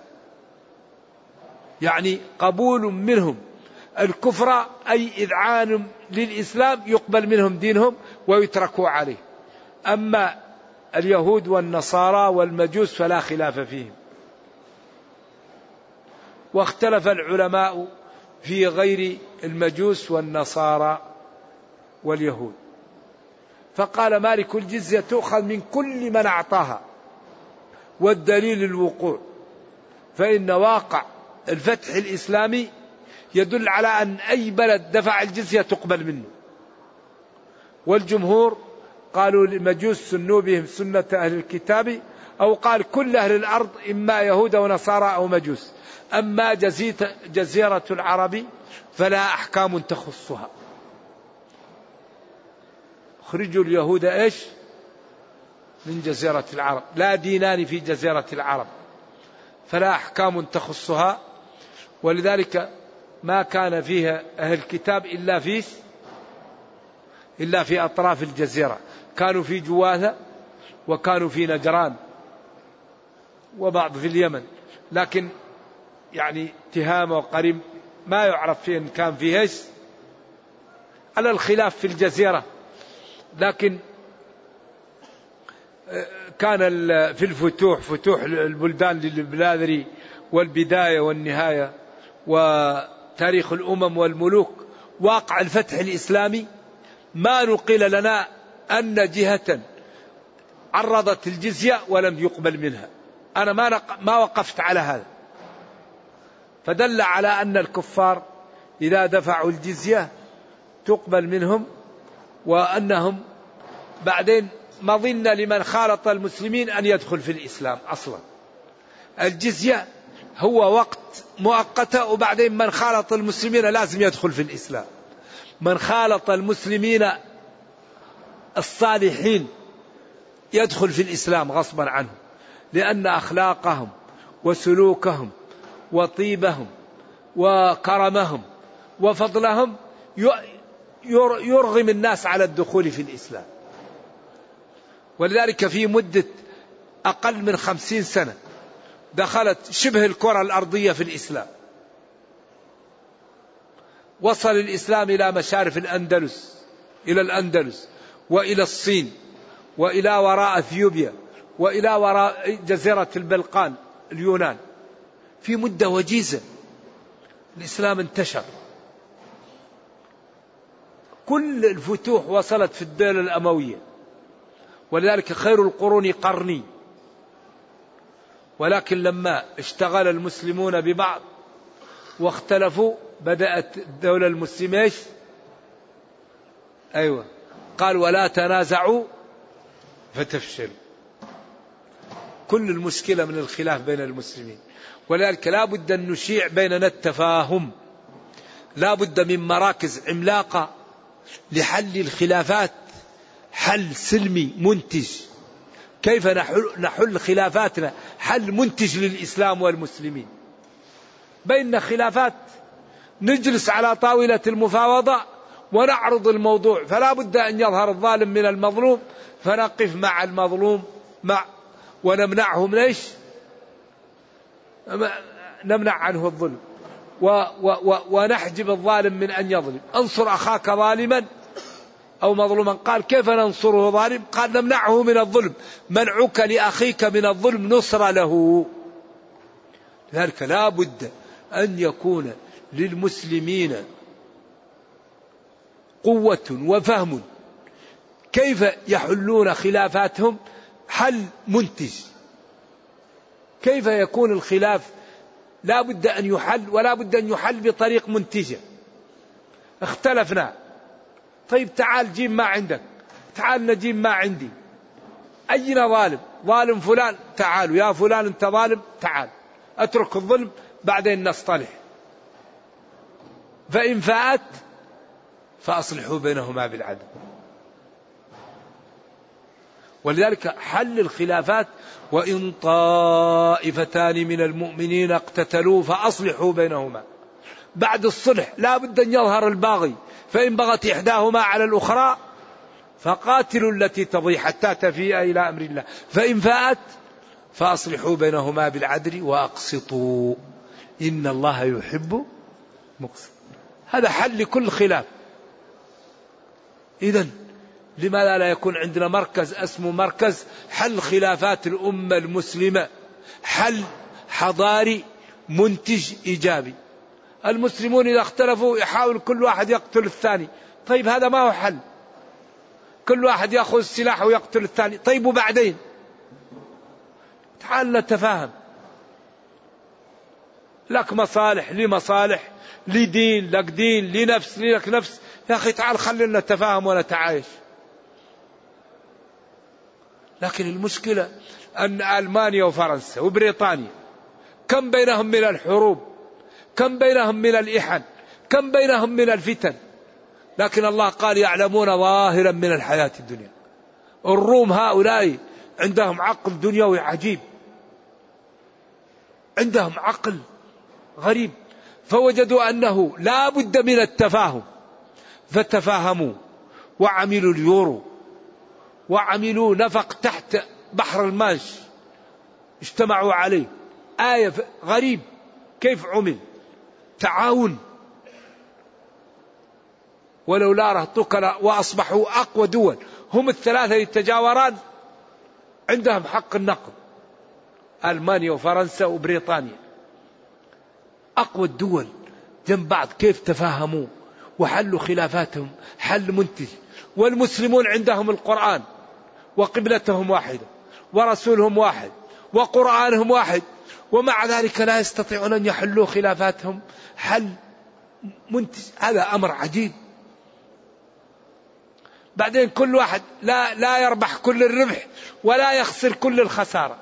يعني قبول منهم الكفر أي إذعان للإسلام، يقبل منهم دينهم ويتركوا عليه. أما اليهود والنصارى والمجوس فلا خلاف فيهم. واختلف العلماء في غير المجوس والنصارى واليهود، فقال مالك الجزية تؤخذ من كل من أعطاها، والدليل الوقوع، فإن واقع الفتح الإسلامي يدل على أن أي بلد دفع الجزية تقبل منه. والجمهور قالوا المجوس سنوا بهم سنة أهل الكتاب، أو قال كل أهل الأرض إما يهود ونصارى أو مجوس. أما جزيرة العرب فلا أحكام تخصها، اخرجوا اليهود إيش من جزيرة العرب، لا دينان في جزيرة العرب، فلا أحكام تخصها. ولذلك ما كان فيها أهل الكتاب إلا في إلا في أطراف الجزيرة، كانوا في جواثة وكانوا في نجران وبعض في اليمن، لكن يعني تهامة وقريب ما يعرف فيه إن كان فيه إيش، على الخلاف في الجزيرة. لكن كان في الفتوح، فتوح البلدان للبلاذري والبداية والنهاية وتاريخ الأمم والملوك، واقع الفتح الإسلامي ما نقل لنا أن جهة عرضت الجزية ولم يقبل منها. أنا ما ما وقفت على هذا، فدل على أن الكفار إذا دفعوا الجزية تقبل منهم، وأنهم بعدين مظنة لمن خالط المسلمين أن يدخل في الإسلام. أصلا الجزية هو وقت مؤقتة، وبعدين من خالط المسلمين لازم يدخل في الإسلام. من خالط المسلمين الصالحين يدخل في الإسلام غصبا عنه، لأن أخلاقهم وسلوكهم وطيبهم وكرمهم وفضلهم يرغم الناس على الدخول في الإسلام. ولذلك في مدة أقل من خمسين سنة دخلت شبه الكرة الأرضية في الإسلام. وصل الإسلام إلى مشارف الأندلس، إلى الأندلس وإلى الصين وإلى وراء أثيوبيا وإلى وراء جزيرة البلقان اليونان. في مدة وجيزة الإسلام انتشر. كل الفتوح وصلت في الدولة الأموية، ولذلك خير القرون قرني. ولكن لما اشتغل المسلمون ببعض واختلفوا بدأت الدولة المسلمة أيوة قال ولا تنازعوا فتفشل. كل المشكلة من الخلاف بين المسلمين، ولذلك لا بد أن نشيع بيننا التفاهم، لا بد من مراكز عملاقة لحل الخلافات، حل سلمي منتج. كيف نحل, نحل خلافاتنا حل منتج للإسلام والمسلمين. بيننا خلافات نجلس على طاولة المفاوضة ونعرض الموضوع، فلا بد أن يظهر الظالم من المظلوم، فنقف مع المظلوم مع ونمنعه من ايش؟ نمنع عنه الظلم و و و ونحجب الظالم من أن يظلم. انصر أخاك ظالما أو مظلوما، قال كيف ننصره ظالم؟ قال نمنعه من الظلم. منعك لأخيك من الظلم نصر له. لذلك لا بد أن يكون للمسلمين قوة وفهم كيف يحلون خلافاتهم حل منتج. كيف يكون الخلاف؟ لا بد أن يحل، ولا بد أن يحل بطريق منتجة. اختلفنا، طيب تعال جيب ما عندك، تعال نجيب ما عندي. أين ظالم؟ ظالم فلان، تعالوا يا فلان أنت ظالم، تعال أترك الظلم بعدين نصطلح. فإن فاءت فأصلحوا بينهما بالعدل. ولذلك حل الخلافات: وإن طائفتان من المؤمنين اقتتلوا فأصلحوا بينهما. بعد الصلح لا بد أن يظهر الباغي، فإن بغت إحداهما على الأخرى فقاتلوا التي تبغي حتى تفيء إلى أمر الله، فإن فاءت فأصلحوا بينهما بالعدل وأقسطوا إن الله يحب مقسط. هذا حل لكل خلاف. إذن لماذا لا يكون عندنا مركز اسمه مركز حل خلافات الأمة المسلمة، حل حضاري منتج إيجابي؟ المسلمون إذا اختلفوا يحاول كل واحد يقتل الثاني، طيب هذا ما هو حل. كل واحد يأخذ السلاح ويقتل الثاني، طيب وبعدين؟ تعال نتفاهم. لك مصالح لي مصالح، لي دين لك دين، لي نفس لي لك نفس، يا أخي تعال خلينا نتفاهم ونتعايش. لكن المشكلة أن ألمانيا وفرنسا وبريطانيا كم بينهم من الحروب، كم بينهم من الإحن، كم بينهم من الفتن، لكن الله قال يعلمون ظاهرا من الحياة الدنيا. الروم هؤلاء عندهم عقل دنيوي عجيب، عندهم عقل غريب، فوجدوا أنه لا بد من التفاهم، فتفاهموا وعملوا اليورو، وعملوا نفق تحت بحر المانش، اجتمعوا عليه. آية غريب كيف عمل، تعاون. ولولا رهطك وأصبحوا أقوى دول، هم الثلاثة يتجاوران، عندهم حق النقد، ألمانيا وفرنسا وبريطانيا، أقوى الدول جنب بعض. كيف تفاهموا وحلوا خلافاتهم حل منتج. والمسلمون عندهم القرآن وقبلتهم واحدة ورسولهم واحد وقرآنهم واحد، ومع ذلك لا يستطيعون أن يحلوا خلافاتهم حل منتج. هذا أمر عجيب. بعدين كل واحد لا لا يربح كل الربح ولا يخسر كل الخسارة.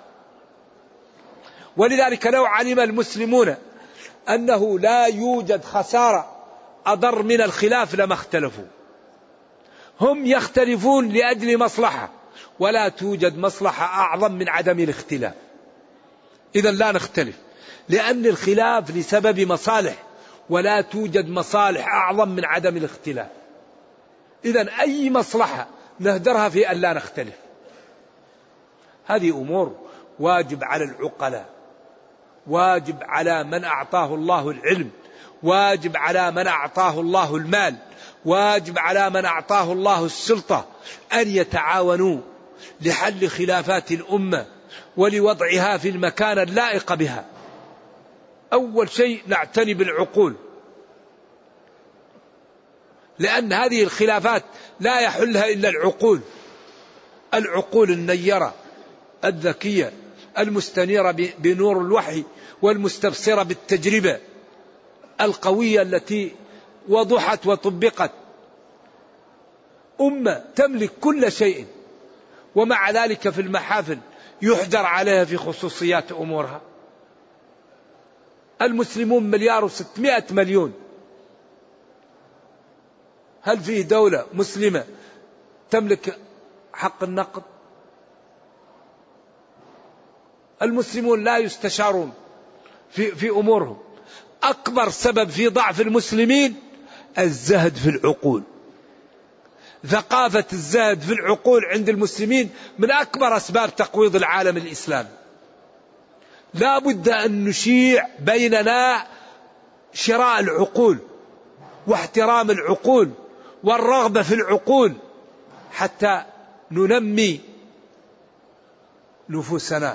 ولذلك لو علم المسلمون أنه لا يوجد خسارة أضر من الخلاف لما اختلفوا. هم يختلفون لأجل مصلحة، ولا توجد مصلحة أعظم من عدم الاختلاف. إذن لا نختلف، لأن الخلاف لسبب مصالح، ولا توجد مصالح أعظم من عدم الاختلاف. إذن أي مصلحة نهدرها في أن لا نختلف. هذه أمور واجب على العقلاء، واجب على من أعطاه الله العلم، واجب على من أعطاه الله المال، واجب على من أعطاه الله السلطة أن يتعاونوا لحل خلافات الأمة ولوضعها في المكان اللائق بها. أول شيء نعتني بالعقول، لأن هذه الخلافات لا يحلها إلا العقول، العقول النيرة الذكية المستنيرة بنور الوحي والمستبصرة بالتجربة القوية التي وضحت وطبقت. أمة تملك كل شيء ومع ذلك في المحافل يحجر عليها في خصوصيات أمورها. المسلمون مليار وستمائة مليون، هل فيه دولة مسلمة تملك حق النقد؟ المسلمون لا يستشارون في, في أمورهم. أكبر سبب في ضعف المسلمين الزهد في العقول. ثقافة الزهد في العقول عند المسلمين من أكبر أسباب تقويض العالم الإسلامي. لا بد أن نشيع بيننا شراء العقول واحترام العقول والرغبة في العقول حتى ننمي نفوسنا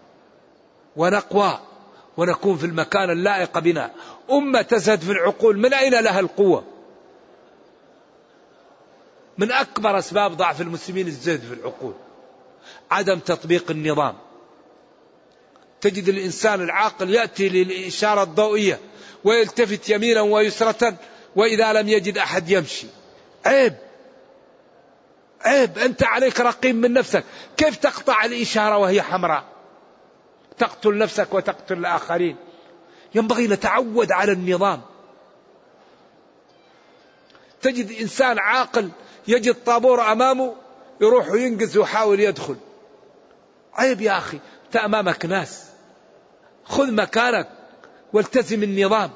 ونقوى ونكون في المكان اللائق بنا. أمة تزهد في العقول من أين لها القوة؟ من أكبر أسباب ضعف المسلمين الزهد في العقول، عدم تطبيق النظام. تجد الإنسان العاقل يأتي للإشارة الضوئية ويلتفت يمينا ويسرة، وإذا لم يجد أحد يمشي. عيب عيب، أنت عليك رقيب من نفسك. كيف تقطع الإشارة وهي حمراء؟ تقتل نفسك وتقتل الآخرين. ينبغي نتعود على النظام. تجد إنسان عاقل يجد طابور أمامه يروح وينقز ويحاول يدخل. عيب يا أخي، أنت أمامك ناس، خذ مكانك والتزم النظام.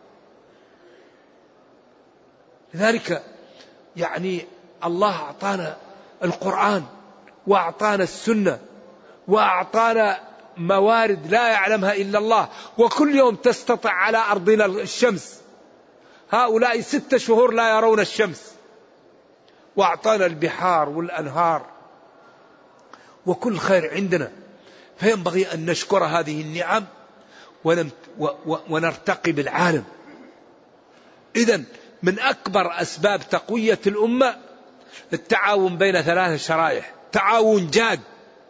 لذلك يعني الله أعطانا القرآن وأعطانا السنة وأعطانا موارد لا يعلمها إلا الله، وكل يوم تستطع على أرضنا الشمس. هؤلاء ست شهور لا يرون الشمس، وأعطانا البحار والأنهار وكل خير عندنا. فينبغي أن نشكر هذه النعم ونرتقي بالعالم. إذن من أكبر أسباب تقوية الأمة التعاون بين ثلاث شرائح، تعاون جاد.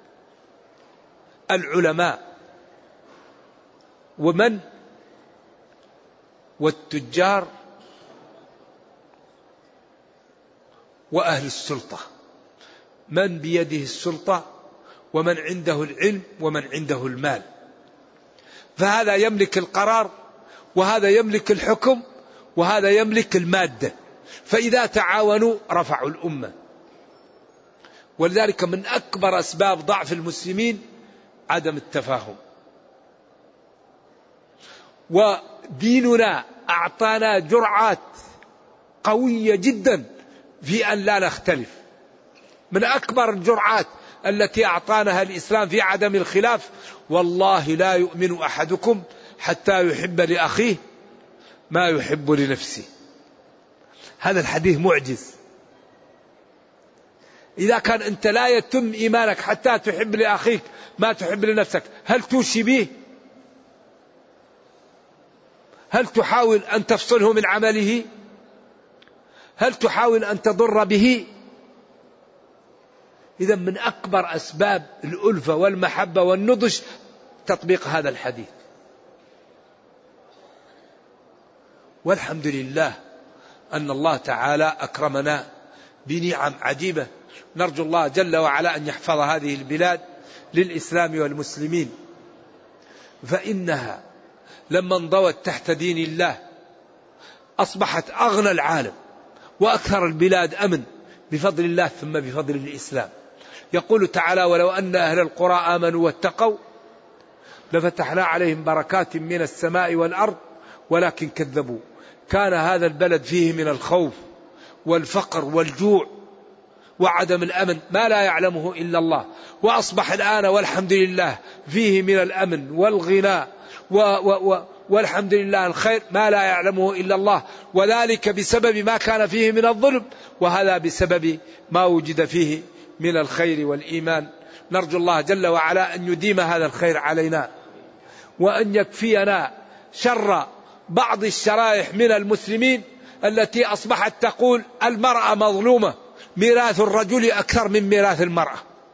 العلماء ومن والتجار وأهل السلطة، من بيده السلطة ومن عنده العلم ومن عنده المال. فهذا يملك القرار وهذا يملك الحكم وهذا يملك المادة، فإذا تعاونوا رفعوا الأمة. ولذلك من أكبر أسباب ضعف المسلمين عدم التفاهم. وديننا أعطانا جرعات قوية جدا في أن لا نختلف. من أكبر الجرعات التي أعطانها الإسلام في عدم الخلاف: والله لا يؤمن أحدكم حتى يحب لأخيه ما يحب لنفسه. هذا الحديث معجز. إذا كان أنت لا يتم إيمانك حتى تحب لأخيك ما تحب لنفسك، هل توشي به؟ هل تحاول أن تفصله من عمله؟ هل تحاول أن تضر به؟ إذا من أكبر أسباب الألفة والمحبة والنضج تطبيق هذا الحديث. والحمد لله أن الله تعالى أكرمنا بنعم عجيبة. نرجو الله جل وعلا أن يحفظ هذه البلاد للإسلام والمسلمين، فإنها لما انضوت تحت دين الله أصبحت أغنى العالم وأكثر البلاد أمن بفضل الله ثم بفضل الإسلام. يقول تعالى: ولو أن أهل القرى آمنوا واتقوا لفتحنا عليهم بركات من السماء والأرض ولكن كذبوا. كان هذا البلد فيه من الخوف والفقر والجوع وعدم الأمن ما لا يعلمه إلا الله، وأصبح الآن والحمد لله فيه من الأمن والغناء و و و والحمد لله الخير ما لا يعلمه إلا الله، وذلك بسبب ما كان فيه من الظلم، وهذا بسبب ما وجد فيه من الخير والإيمان. نرجو الله جل وعلا أن يديم هذا الخير علينا، وأن يكفينا شر بعض الشرائح من المسلمين التي أصبحت تقول المرأة مظلومة، ميراث الرجل أكثر من ميراث المرأة،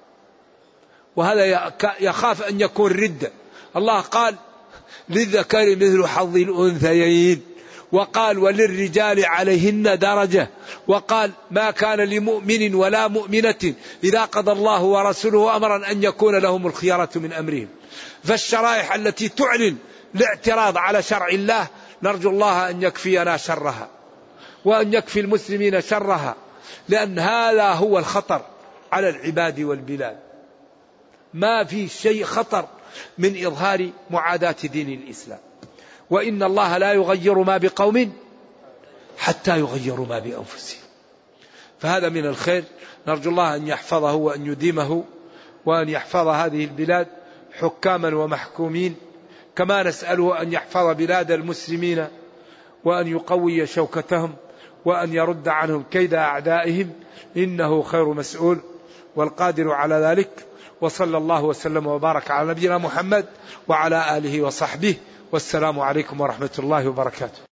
وهذا يخاف أن يكون ردة. الله قال: للذكر مثل حظ الأنثيين، وقال وللرجال عليهن درجة، وقال ما كان لمؤمن ولا مؤمنة إذا قضى الله ورسوله أمرا أن يكون لهم الخيرة من أمرهم. فالشرائح التي تعلن الاعتراض على شرع الله نرجو الله أن يكفينا شرها وأن يكفي المسلمين شرها، لأن هذا هو الخطر على العباد والبلاد. ما في شيء خطر من إظهار معاداة دين الإسلام، وإن الله لا يغير ما بقوم حتى يغيروا ما بأنفسهم. فهذا من الخير، نرجو الله أن يحفظه وأن يديمه، وأن يحفظ هذه البلاد حكاما ومحكومين، كما نسأله أن يحفظ بلاد المسلمين وأن يقوي شوكتهم وأن يرد عنهم كيد أعدائهم، إنه خير مسؤول والقادر على ذلك. وصلى الله وسلم وبارك على نبينا محمد وعلى آله وصحبه، والسلام عليكم ورحمة الله وبركاته.